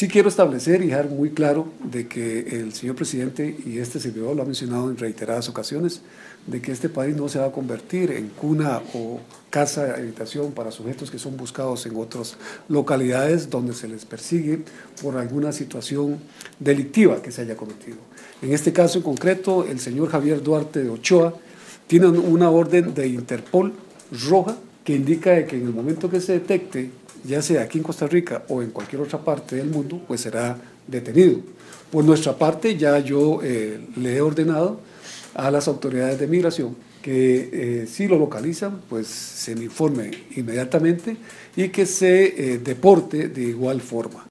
Sí quiero establecer y dejar muy claro de que el señor presidente y este servidor lo ha mencionado en reiteradas ocasiones, de que este país no se va a convertir en cuna o casa de habitación para sujetos que son buscados en otras localidades donde se les persigue por alguna situación delictiva que se haya cometido. En este caso en concreto, el señor Javier Duarte de Ochoa tiene una orden de Interpol roja que indica que en el momento que se detecte, ya sea aquí en Costa Rica o en cualquier otra parte del mundo, pues será detenido. Por nuestra parte, ya yo le he ordenado a las autoridades de migración que si lo localizan, pues se le informe inmediatamente y que se deporte de igual forma.